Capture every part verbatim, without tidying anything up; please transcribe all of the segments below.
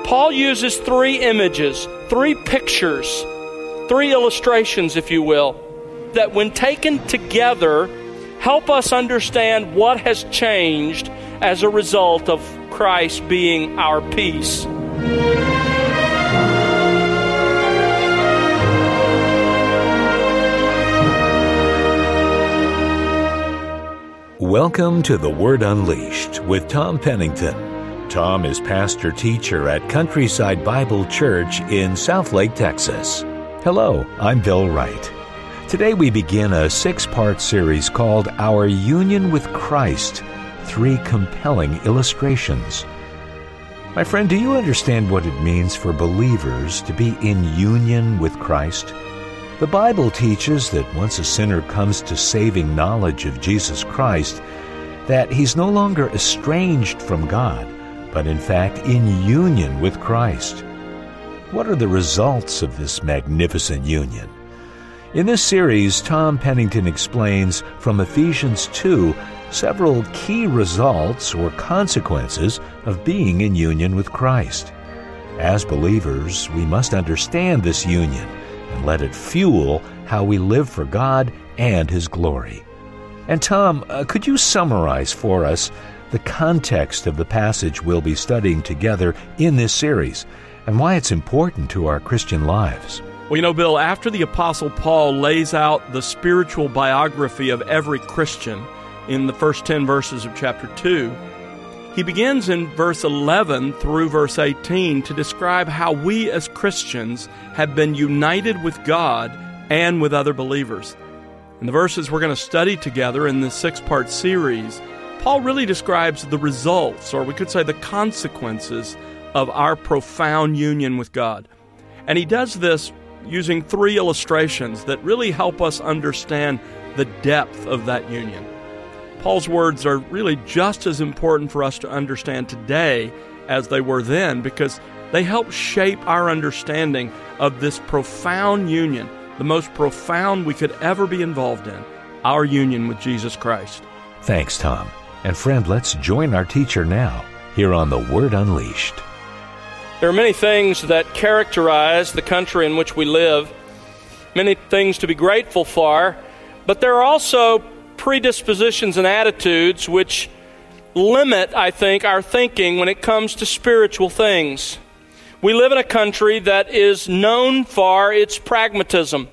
Paul uses three images, three pictures, three illustrations, if you will, that when taken together help us understand what has changed as a result of Christ being our peace. Welcome to The Word Unleashed with Tom Pennington. Tom is pastor-teacher at Countryside Bible Church in Southlake, Texas. Hello, I'm Bill Wright. Today we begin a six-part series called Our Union with Christ, Three Compelling Illustrations. My friend, do you understand what it means for believers to be in union with Christ? The Bible teaches that once a sinner comes to saving knowledge of Jesus Christ, that he's no longer estranged from God, but in fact in union with Christ. What are the results of this magnificent union? In this series, Tom Pennington explains from Ephesians two several key results or consequences of being in union with Christ. As believers, we must understand this union and let it fuel how we live for God and His glory. And Tom, uh, could you summarize for us the context of the passage we'll be studying together in this series and why it's important to our Christian lives? Well, you know, Bill, after the Apostle Paul lays out the spiritual biography of every Christian in the first ten verses of chapter two, he begins in verse eleven through verse eighteen to describe how we as Christians have been united with God and with other believers. In the verses we're going to study together in this six-part series, Paul really describes the results, or we could say the consequences, of our profound union with God. And he does this using three illustrations that really help us understand the depth of that union. Paul's words are really just as important for us to understand today as they were then, because they help shape our understanding of this profound union, the most profound we could ever be involved in, our union with Jesus Christ. Thanks, Tom. And friend, let's join our teacher now here on The Word Unleashed. There are many things that characterize the country in which we live, many things to be grateful for, but there are also predispositions and attitudes which limit, I think, our thinking when it comes to spiritual things. We live in a country that is known for its pragmatism.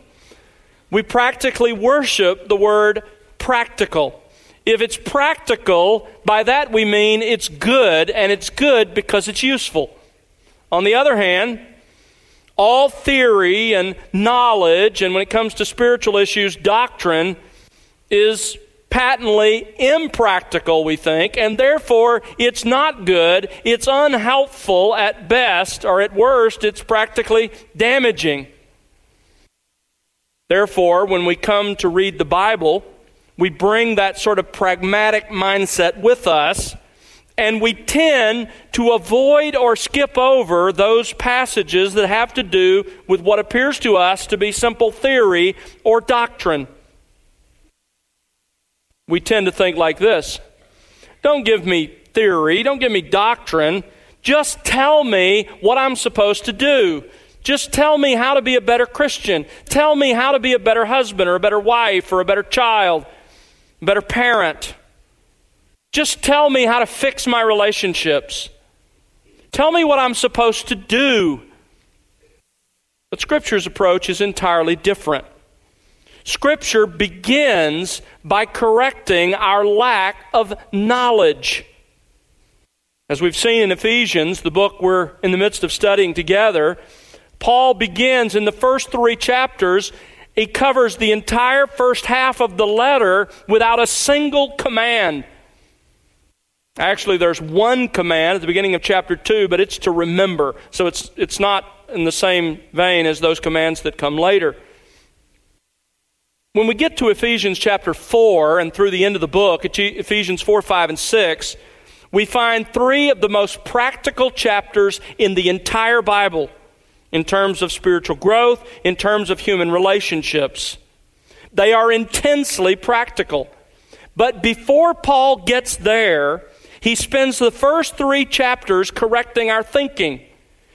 We practically worship the word practical. If it's practical, by that we mean it's good, and it's good because it's useful. On the other hand, all theory and knowledge, and when it comes to spiritual issues, doctrine, is patently impractical, we think, and therefore it's not good, it's unhelpful at best, or at worst, it's practically damaging. Therefore, when we come to read the Bible, we bring that sort of pragmatic mindset with us, and we tend to avoid or skip over those passages that have to do with what appears to us to be simple theory or doctrine. We tend to think like this: don't give me theory, don't give me doctrine, just tell me what I'm supposed to do. Just tell me how to be a better Christian. Tell me how to be a better husband or a better wife or a better child, a better parent. Just tell me how to fix my relationships. Tell me what I'm supposed to do. But Scripture's approach is entirely different. Scripture begins by correcting our lack of knowledge. As we've seen in Ephesians, the book we're in the midst of studying together, Paul begins in the first three chapters. He covers the entire first half of the letter without a single command. Actually, there's one command at the beginning of chapter two, but it's to remember. So it's it's not in the same vein as those commands that come later. When we get to Ephesians chapter four and through the end of the book, Ephesians four, five, and six, we find three of the most practical chapters in the entire Bible in terms of spiritual growth, in terms of human relationships. They are intensely practical. But before Paul gets there, he spends the first three chapters correcting our thinking.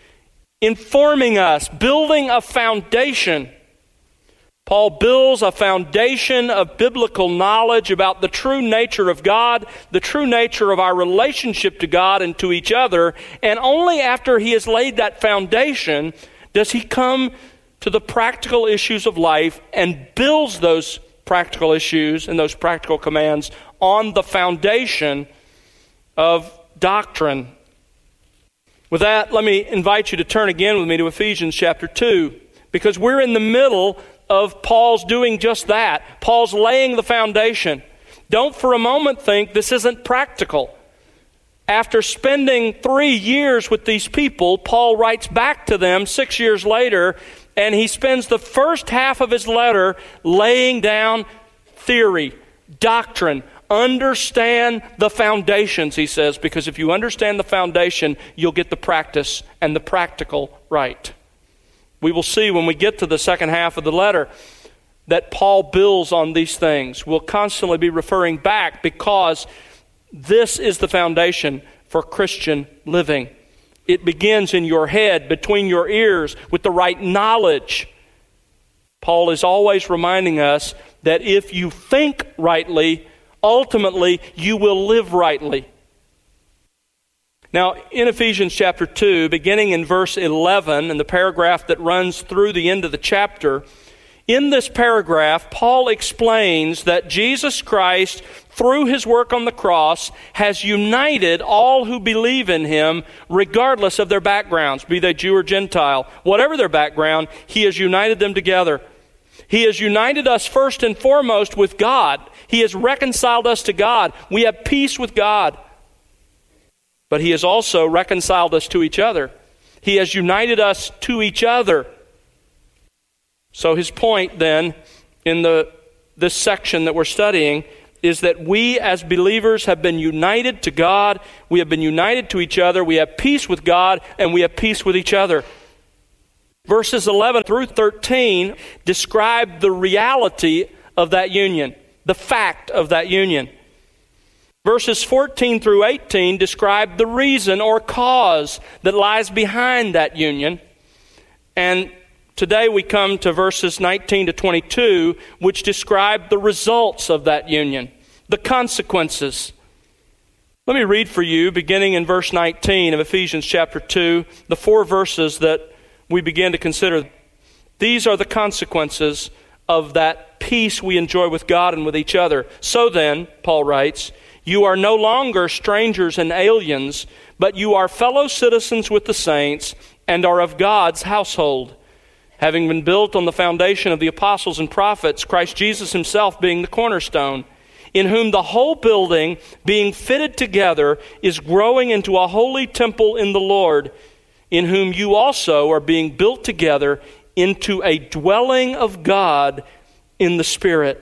informing us, building a foundation. Paul builds a foundation of biblical knowledge about the true nature of God, the true nature of our relationship to God and to each other, and only after he has laid that foundation does he come to the practical issues of life and builds those practical issues and those practical commands on the foundation of doctrine. With that, let me invite you to turn again with me to Ephesians chapter two, because we're in the middle of Paul's doing just that. Paul's laying the foundation. Don't for a moment think this isn't practical. After spending three years with these people, Paul writes back to them six years later, and he spends the first half of his letter laying down theory, doctrine. Understand the foundations, he says, because if you understand the foundation, you'll get the practice and the practical right. We will see when we get to the second half of the letter that Paul builds on these things. We'll constantly be referring back because this is the foundation for Christian living. It begins in your head, between your ears, with the right knowledge. Paul is always reminding us that if you think rightly, ultimately you will live rightly. Now, in Ephesians chapter two, beginning in verse eleven, and the paragraph that runs through the end of the chapter, in this paragraph, Paul explains that Jesus Christ, through his work on the cross, has united all who believe in him, regardless of their backgrounds, be they Jew or Gentile. Whatever their background, he has united them together. He has united us first and foremost with God. He has reconciled us to God. We have peace with God. But he has also reconciled us to each other. He has united us to each other. So his point then in the this section that we're studying is that we as believers have been united to God, we have been united to each other, we have peace with God, and we have peace with each other. Verses eleven through thirteen describe the reality of that union, the fact of that union. Verses fourteen through eighteen describe the reason or cause that lies behind that union. And today we come to verses nineteen to twenty-two, which describe the results of that union, the consequences. Let me read for you, beginning in verse nineteen of Ephesians chapter two, the four verses that we begin to consider. These are the consequences of that peace we enjoy with God and with each other. So then, Paul writes, you are no longer strangers and aliens, but you are fellow citizens with the saints and are of God's household, having been built on the foundation of the apostles and prophets, Christ Jesus himself being the cornerstone, in whom the whole building, being fitted together, is growing into a holy temple in the Lord, in whom you also are being built together into a dwelling of God in the Spirit.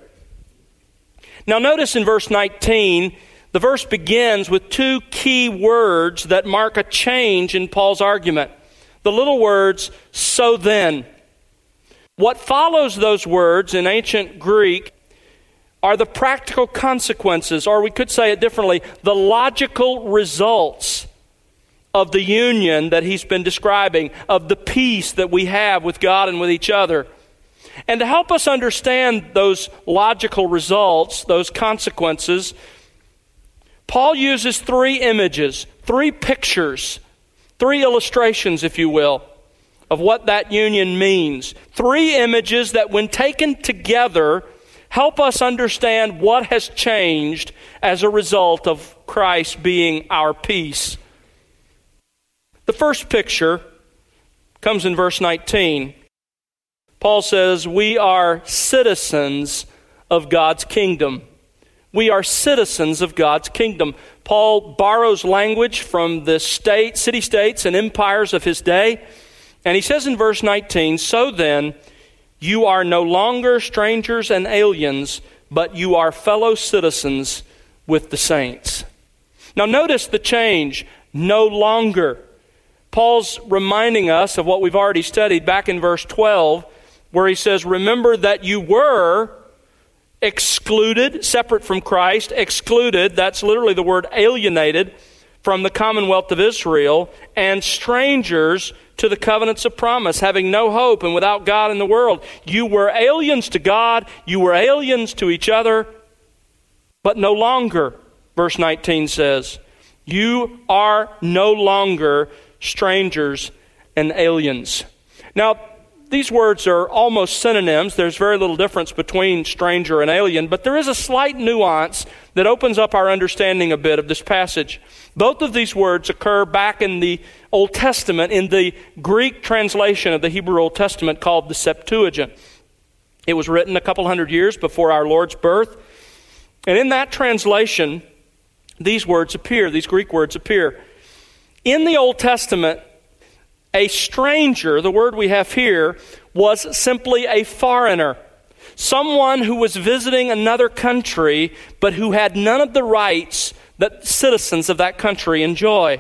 Now notice in verse nineteen, the verse begins with two key words that mark a change in Paul's argument. The little words, so then. What follows those words in ancient Greek are the practical consequences, or we could say it differently, the logical results of the union that he's been describing, of the peace that we have with God and with each other. And to help us understand those logical results, those consequences, Paul uses three images, three pictures, three illustrations, if you will, of what that union means. Three images that, when taken together, help us understand what has changed as a result of Christ being our peace. The first picture comes in verse nineteen. Paul says, we are citizens of God's kingdom. We are citizens of God's kingdom. Paul borrows language from the state, city-states and empires of his day. And he says in verse nineteen, so then, you are no longer strangers and aliens, but you are fellow citizens with the saints. Now notice the change, no longer. Paul's reminding us of what we've already studied back in verse twelve, where he says, remember that you were excluded, separate from Christ, excluded, that's literally the word alienated, from the commonwealth of Israel, and strangers to the covenants of promise, having no hope and without God in the world. You were aliens to God, you were aliens to each other, but no longer, verse nineteen says, you are no longer strangers and aliens. Now, these words are almost synonyms. There's very little difference between stranger and alien, but there is a slight nuance that opens up our understanding a bit of this passage. Both of these words occur back in the Old Testament, in the Greek translation of the Hebrew Old Testament called the Septuagint. It was written a couple hundred years before our Lord's birth. And in that translation, these words appear, these Greek words appear. In the Old Testament, a stranger, the word we have here, was simply a foreigner. Someone who was visiting another country, but who had none of the rights that citizens of that country enjoy.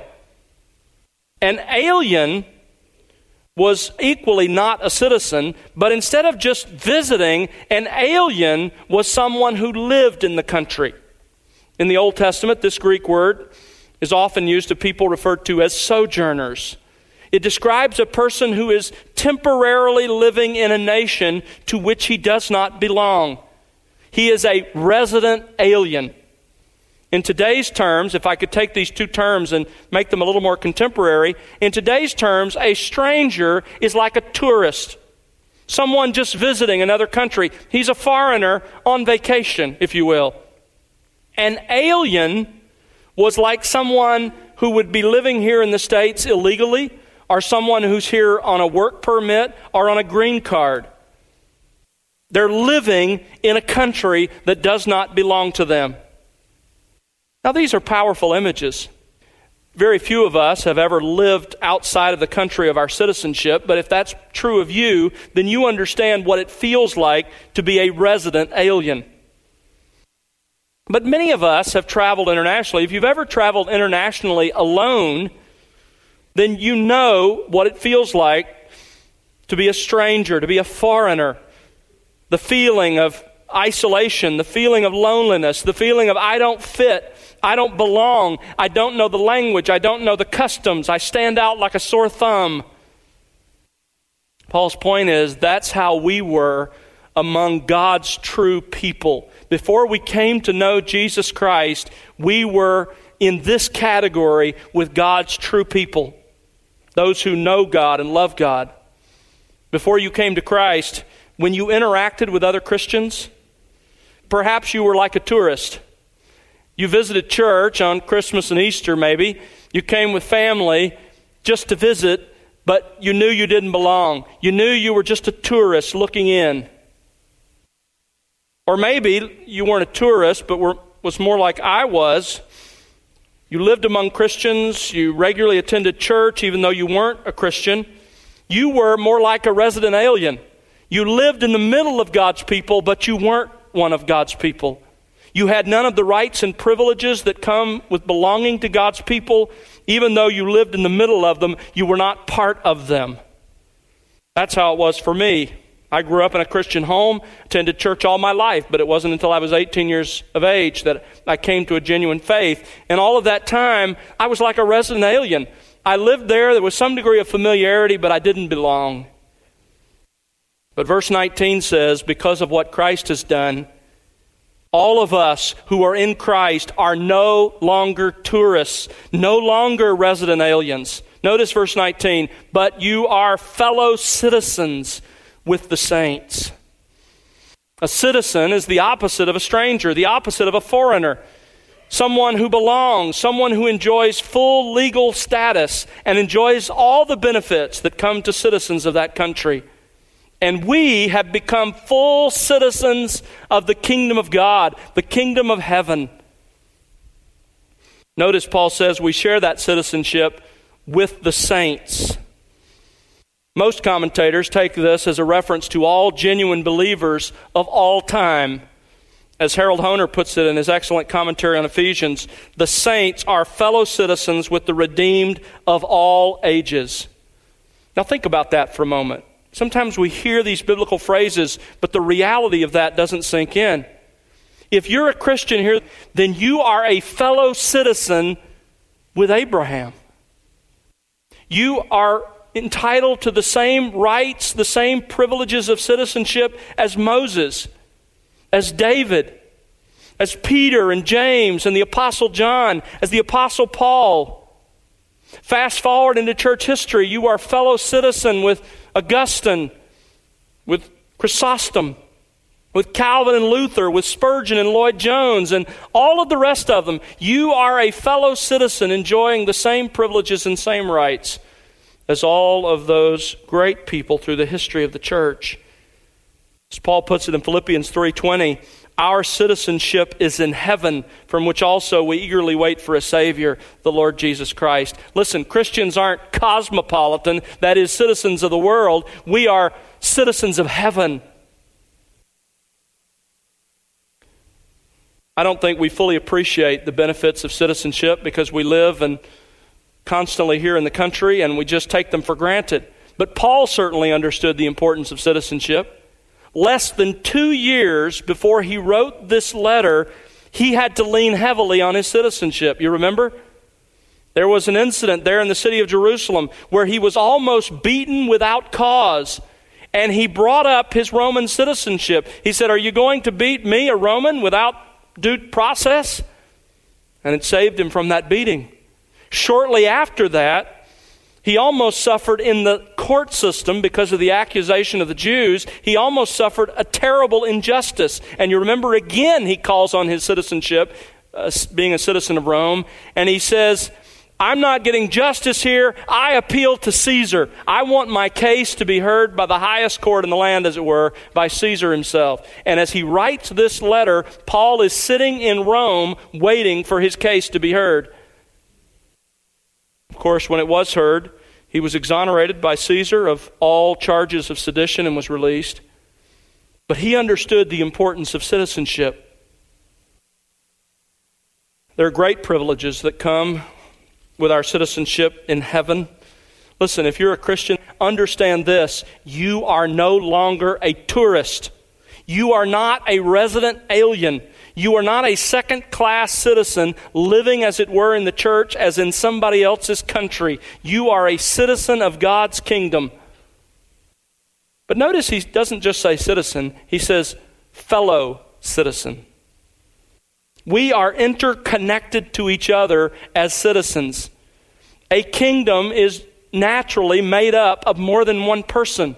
An alien was equally not a citizen, but instead of just visiting, an alien was someone who lived in the country. In the Old Testament, this Greek word is often used of people referred to as sojourners. It describes a person who is temporarily living in a nation to which he does not belong. He is a resident alien. In today's terms, if I could take these two terms and make them a little more contemporary, in today's terms, a stranger is like a tourist. Someone just visiting another country. He's a foreigner on vacation, if you will. An alien was like someone who would be living here in the States illegally, or someone who's here on a work permit or on a green card. They're living in a country that does not belong to them. Now, these are powerful images. Very few of us have ever lived outside of the country of our citizenship, but if that's true of you, then you understand what it feels like to be a resident alien. But many of us have traveled internationally. If you've ever traveled internationally alone, then you know what it feels like to be a stranger, to be a foreigner. The feeling of isolation, the feeling of loneliness, the feeling of I don't fit, I don't belong, I don't know the language, I don't know the customs, I stand out like a sore thumb. Paul's point is that's how we were among God's true people. Before we came to know Jesus Christ, we were in this category with God's true people. Those who know God and love God. Before you came to Christ, when you interacted with other Christians, perhaps you were like a tourist. You visited church on Christmas and Easter maybe. You came with family just to visit, but you knew you didn't belong. You knew you were just a tourist looking in. Or maybe you weren't a tourist, but were, was more like I was. You lived among Christians, you regularly attended church even though you weren't a Christian. You were more like a resident alien. You lived in the middle of God's people, but you weren't one of God's people. You had none of the rights and privileges that come with belonging to God's people. Even though you lived in the middle of them, you were not part of them. That's how it was for me. I grew up in a Christian home, attended church all my life, but it wasn't until I was eighteen years of age that I came to a genuine faith. And all of that time, I was like a resident alien. I lived there, there was some degree of familiarity, but I didn't belong. But verse nineteen says, because of what Christ has done, all of us who are in Christ are no longer tourists, no longer resident aliens. Notice verse nineteen, but you are fellow citizens with the saints. A citizen is the opposite of a stranger, the opposite of a foreigner. Someone who belongs, someone who enjoys full legal status and enjoys all the benefits that come to citizens of that country. And we have become full citizens of the kingdom of God, the kingdom of heaven. Notice Paul says we share that citizenship with the saints. Most commentators take this as a reference to all genuine believers of all time. As Harold Hoehner puts it in his excellent commentary on Ephesians, the saints are fellow citizens with the redeemed of all ages. Now think about that for a moment. Sometimes we hear these biblical phrases, but the reality of that doesn't sink in. If you're a Christian here, then you are a fellow citizen with Abraham. You are entitled to the same rights, the same privileges of citizenship as Moses, as David, as Peter and James and the Apostle John, as the Apostle Paul. Fast forward into church history, you are fellow citizen with Augustine, with Chrysostom, with Calvin and Luther, with Spurgeon and Lloyd Jones, and all of the rest of them. You are a fellow citizen enjoying the same privileges and same rights as all of those great people through the history of the church. As Paul puts it in Philippians three twenty, our citizenship is in heaven, from which also we eagerly wait for a Savior, the Lord Jesus Christ. Listen, Christians aren't cosmopolitan, that is, citizens of the world. We are citizens of heaven. I don't think we fully appreciate the benefits of citizenship because we live and constantly here in the country and we just take them for granted. But Paul certainly understood the importance of citizenship. Less than two years before he wrote this letter, he had to lean heavily on his citizenship. You remember? There was an incident there in the city of Jerusalem where he was almost beaten without cause. And he brought up his Roman citizenship. He said, "Are you going to beat me, a Roman, without due process?" And it saved him from that beating. Shortly after that, he almost suffered in the court system because of the accusation of the Jews. He almost suffered a terrible injustice. And you remember again he calls on his citizenship, uh, being a citizen of Rome, and he says, "I'm not getting justice here. I appeal to Caesar. I want my case to be heard by the highest court in the land, as it were, by Caesar himself." And as he writes this letter, Paul is sitting in Rome waiting for his case to be heard. Of course, when it was heard, he was exonerated by Caesar of all charges of sedition and was released. But he understood the importance of citizenship. There are great privileges that come with our citizenship in heaven. Listen, if you're a Christian, understand this. You are no longer a tourist. You are not a resident alien. You are not a second-class citizen living, as it were, in the church as in somebody else's country. You are a citizen of God's kingdom. But notice he doesn't just say citizen. He says fellow citizen. We are interconnected to each other as citizens. A kingdom is naturally made up of more than one person.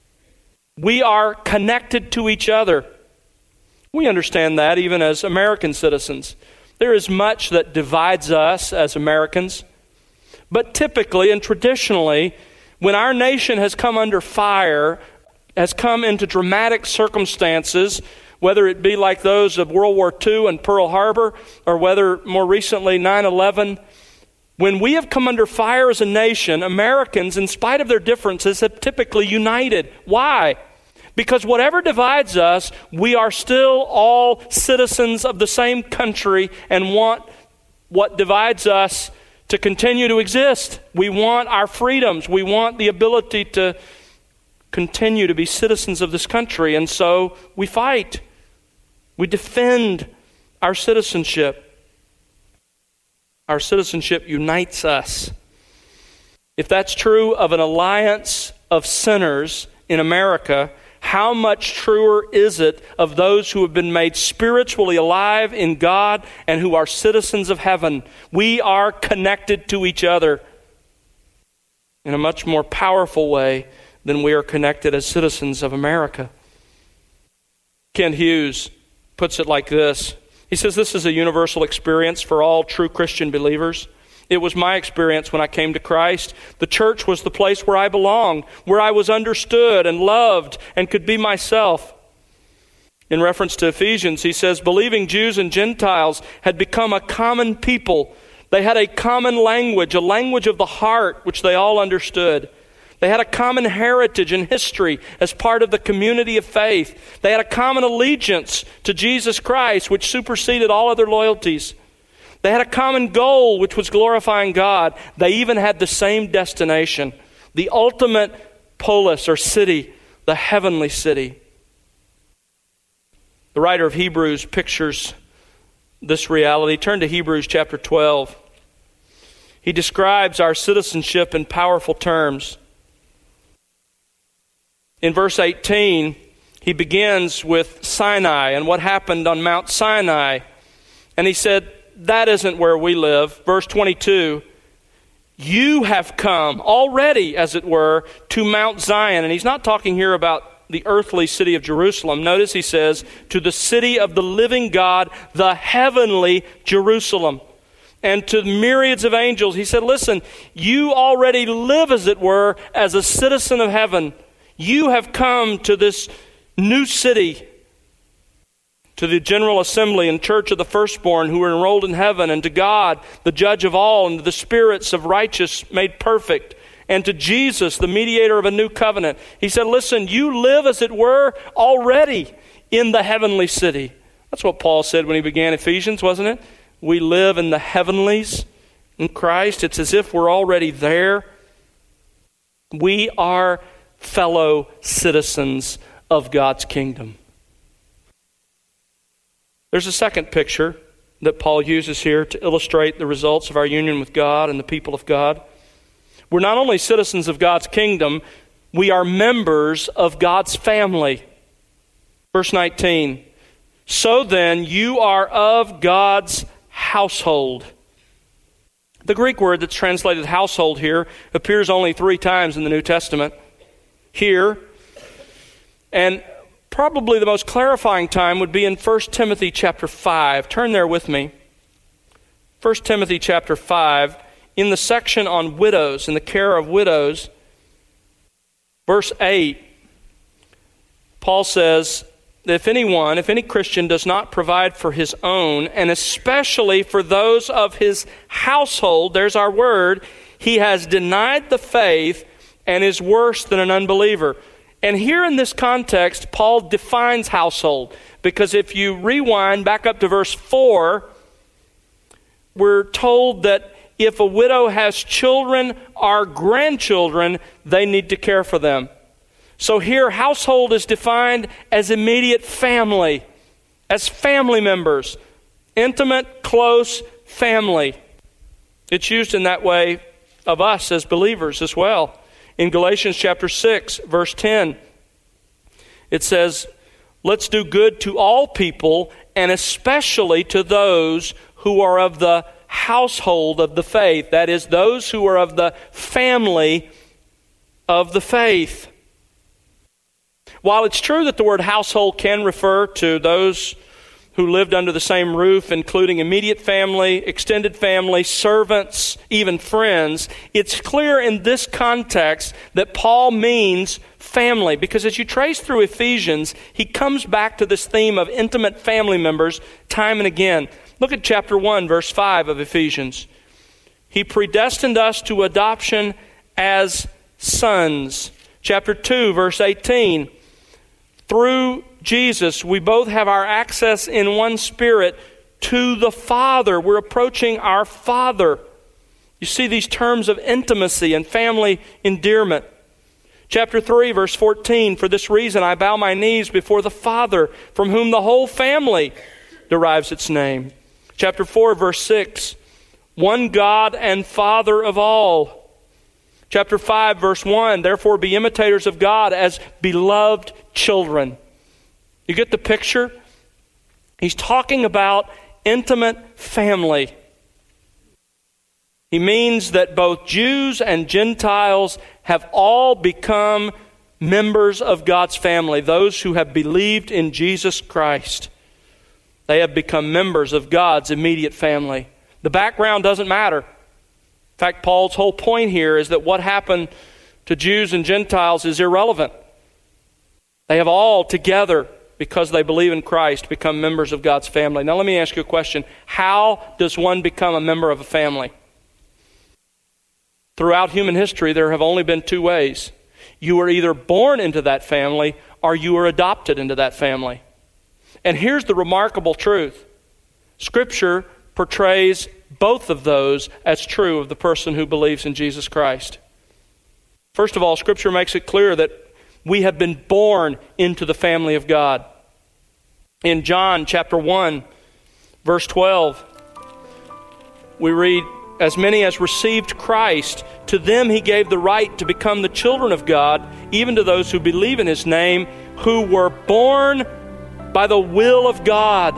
We are connected to each other. We understand that even as American citizens. There is much that divides us as Americans. But typically and traditionally, when our nation has come under fire, has come into dramatic circumstances, whether it be like those of World War Two and Pearl Harbor, or whether more recently nine eleven, when we have come under fire as a nation, Americans, in spite of their differences, have typically united. Why? Because whatever divides us, we are still all citizens of the same country and want what divides us to continue to exist. We want our freedoms. We want the ability to continue to be citizens of this country. And so we fight. We defend our citizenship. Our citizenship unites us. If that's true of an alliance of sinners in America, how much truer is it of those who have been made spiritually alive in God and who are citizens of heaven? We are connected to each other in a much more powerful way than we are connected as citizens of America. Kent Hughes puts it like this. He says this is a universal experience for all true Christian believers. It was my experience when I came to Christ. The church was the place where I belonged, where I was understood and loved and could be myself. In reference to Ephesians, he says, believing Jews and Gentiles had become a common people. They had a common language, a language of the heart, which they all understood. They had a common heritage and history as part of the community of faith. They had a common allegiance to Jesus Christ, which superseded all other loyalties. They had a common goal, which was glorifying God. They even had the same destination, the ultimate polis or city, the heavenly city. The writer of Hebrews pictures this reality. Turn to Hebrews chapter twelve. he describes our citizenship in powerful terms. In verse eighteen, he begins with Sinai and what happened on Mount Sinai. And he said, that isn't where we live. Verse twenty-two, you have come already, as it were, to Mount Zion. And he's not talking here about the earthly city of Jerusalem. Notice he says, to the city of the living God, the heavenly Jerusalem. And to myriads of angels, he said, listen, you already live, as it were, as a citizen of heaven. You have come to this new city, to the general assembly and church of the firstborn who are enrolled in heaven, and to God, the judge of all, and to the spirits of righteous made perfect, and to Jesus, the mediator of a new covenant. He said, listen, you live, as it were, already in the heavenly city. That's what Paul said when he began Ephesians, wasn't it? We live in the heavenlies in Christ. It's as if we're already there. We are fellow citizens of God's kingdom. There's a second picture that Paul uses here to illustrate the results of our union with God and the people of God. We're not only citizens of God's kingdom, we are members of God's family. Verse nineteen, so then you are of God's household. The Greek word that's translated household here appears only three times in the New Testament. Here, and probably the most clarifying time would be in First Timothy chapter five. Turn there with me. First Timothy chapter five, in the section on widows and the care of widows, verse eight, Paul says, if anyone, if any Christian does not provide for his own, and especially for those of his household, there's our word, he has denied the faith and is worse than an unbeliever. And here in this context, Paul defines household, because if you rewind back up to verse four, we're told that if a widow has children or grandchildren, they need to care for them. So here, household is defined as immediate family, as family members, intimate, close family. It's used in that way of us as believers as well. In Galatians chapter six, verse ten, it says, let's do good to all people, and especially to those who are of the household of the faith. That is, those who are of the family of the faith. While it's true that the word household can refer to those who lived under the same roof, including immediate family, extended family, servants, even friends, it's clear in this context that Paul means family, because as you trace through Ephesians, he comes back to this theme of intimate family members time and again. Look at chapter one, verse five of Ephesians. He predestined us to adoption as sons. Chapter two, verse eighteen. Through Jesus, we both have our access in one Spirit to the Father. We're approaching our Father. You see these terms of intimacy and family endearment. Chapter three, verse fourteen, for this reason I bow my knees before the Father, from whom the whole family derives its name. Chapter four, verse six, one God and Father of all. Chapter five, verse one, therefore be imitators of God as beloved children. You get the picture? He's talking about intimate family. He means that both Jews and Gentiles have all become members of God's family. Those who have believed in Jesus Christ, they have become members of God's immediate family. The background doesn't matter. In fact, Paul's whole point here is that what happened to Jews and Gentiles is irrelevant. They have all together, because they believe in Christ, become members of God's family. Now let me ask you a question. How does one become a member of a family? Throughout human history, there have only been two ways. You are either born into that family or you are adopted into that family. And here's the remarkable truth. Scripture portrays both of those as true of the person who believes in Jesus Christ. First of all, Scripture makes it clear that we have been born into the family of God. In John chapter one, verse twelve, we read, as many as received Christ, to them he gave the right to become the children of God, even to those who believe in his name, who were born by the will of God.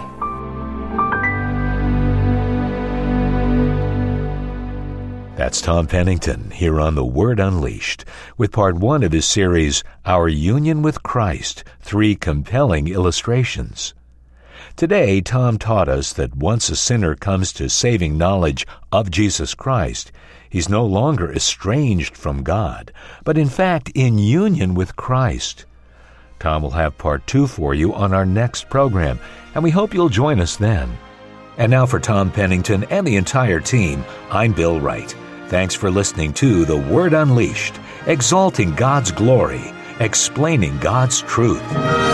That's Tom Pennington here on The Word Unleashed with part one of his series, Our Union with Christ, Three Compelling Illustrations. Today, Tom taught us that once a sinner comes to saving knowledge of Jesus Christ, he's no longer estranged from God, but in fact in union with Christ. Tom will have part two for you on our next program, and we hope you'll join us then. And now for Tom Pennington and the entire team, I'm Bill Wright. Thanks for listening to The Word Unleashed, exalting God's glory, explaining God's truth.